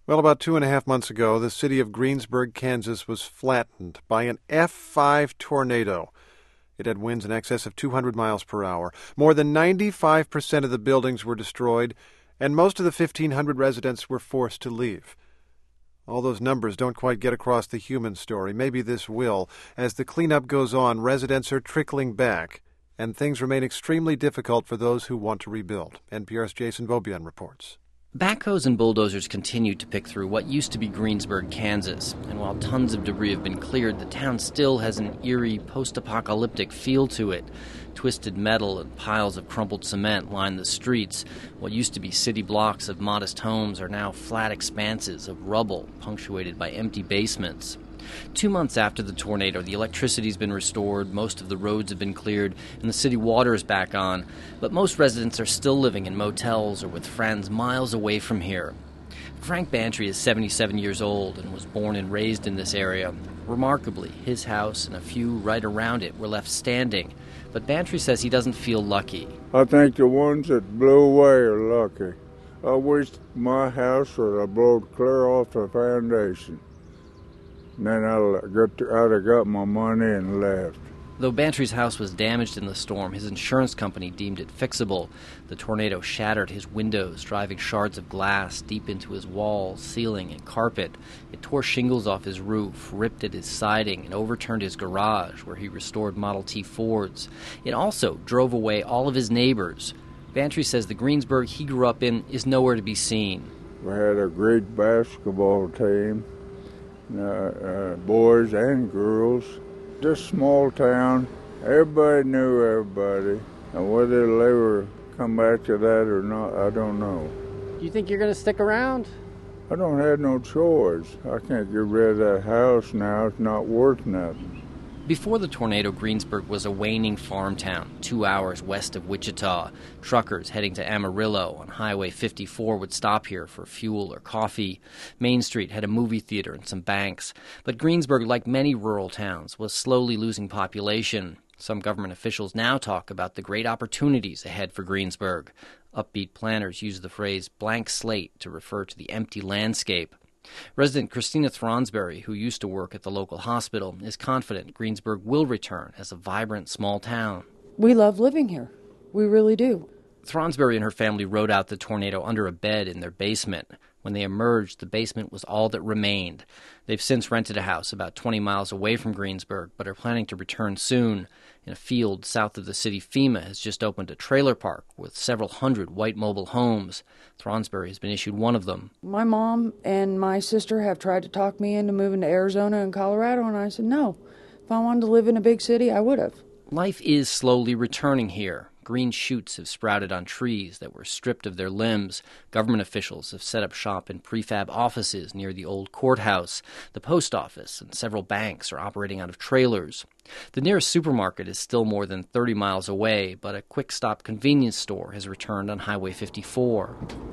Well, about 2.5 months ago, the city of Greensburg, Kansas was flattened by an F5 tornado. It had winds in excess of 200 miles per hour. More than 95% of the buildings were destroyed, and most of the 1,500 residents were forced to leave. All those numbers don't quite get across the human story. Maybe this will. As the cleanup goes on, residents are trickling back, and things remain extremely difficult for those who want to rebuild. NPR's Jason Beaubien reports. Backhoes and bulldozers continue to pick through what used to be Greensburg, Kansas. And while tons of debris have been cleared, the town still has an eerie, post-apocalyptic feel to it. Twisted metal and piles of crumpled cement line the streets. What used to be city blocks of modest homes are now flat expanses of rubble, punctuated by empty basements. 2 months after the tornado, the electricity's been restored, most of the roads have been cleared, and the city water is back on. But most residents are still living in motels or with friends miles away from here. Frank Bantry is 77 years old and was born and raised in this area. Remarkably, his house and a few right around it were left standing. But Bantry says he doesn't feel lucky. I think the ones that blew away are lucky. I wish my house would have blown clear off the foundation. Then I'd have got my money and left. Though Bantry's house was damaged in the storm, his insurance company deemed it fixable. The tornado shattered his windows, driving shards of glass deep into his walls, ceiling, and carpet. It tore shingles off his roof, ripped at his siding, and overturned his garage, where he restored Model T Fords. It also drove away all of his neighbors. Bantry says the Greensburg he grew up in is nowhere to be seen. We had a great basketball team. Boys and girls. This small town, everybody knew everybody. And whether they'll ever come back to that or not, I don't know. Do you think you're going to stick around? I don't have no choice. I can't get rid of that house now. It's not worth nothing. Before the tornado, Greensburg was a waning farm town, 2 hours west of Wichita. Truckers heading to Amarillo on Highway 54 would stop here for fuel or coffee. Main Street had a movie theater and some banks. But Greensburg, like many rural towns, was slowly losing population. Some government officials now talk about the great opportunities ahead for Greensburg. Upbeat planners use the phrase blank slate to refer to the empty landscape. Resident Christina Thronsberry, who used to work at the local hospital, is confident Greensburg will return as a vibrant small town. We love living here. We really do. Thronsberry and her family rode out the tornado under a bed in their basement. When they emerged, the basement was all that remained. They've since rented a house about 20 miles away from Greensburg, but are planning to return soon. In a field south of the city, FEMA has just opened a trailer park with several hundred white mobile homes. Thronsberry has been issued one of them. My mom and my sister have tried to talk me into moving to Arizona and Colorado, and I said no. If I wanted to live in a big city, I would have. Life is slowly returning here. Green shoots have sprouted on trees that were stripped of their limbs. Government officials have set up shop in prefab offices near the old courthouse. The post office and several banks are operating out of trailers. The nearest supermarket is still more than 30 miles away, but a quick-stop convenience store has returned on Highway 54.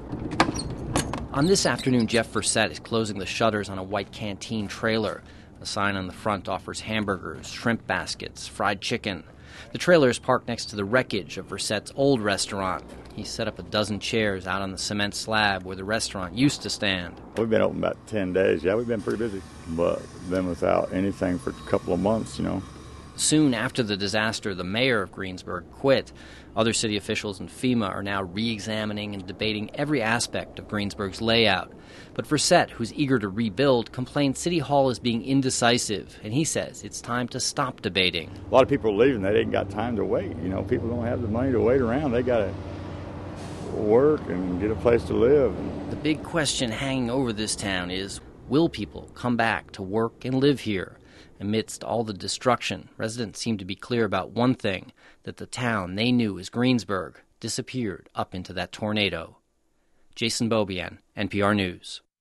On this afternoon, Jeff Versette is closing the shutters on a white canteen trailer. A sign on the front offers hamburgers, shrimp baskets, fried chicken. The trailer is parked next to the wreckage of Versette's old restaurant. He set up a dozen chairs out on the cement slab where the restaurant used to stand. We've been open about 10 days. Yeah, we've been pretty busy, but been without anything for a couple of months, Soon after the disaster, the mayor of Greensburg quit. Other city officials and FEMA are now re-examining and debating every aspect of Greensburg's layout. But Versette, who's eager to rebuild, complains City Hall is being indecisive, and he says it's time to stop debating. A lot of people are leaving. They ain't got time to wait. People don't have the money to wait around. They got to work and get a place to live. The big question hanging over this town is, will people come back to work and live here? Amidst all the destruction, residents seem to be clear about one thing, that the town they knew as Greensburg disappeared up into that tornado. Jason Beaubien, NPR News.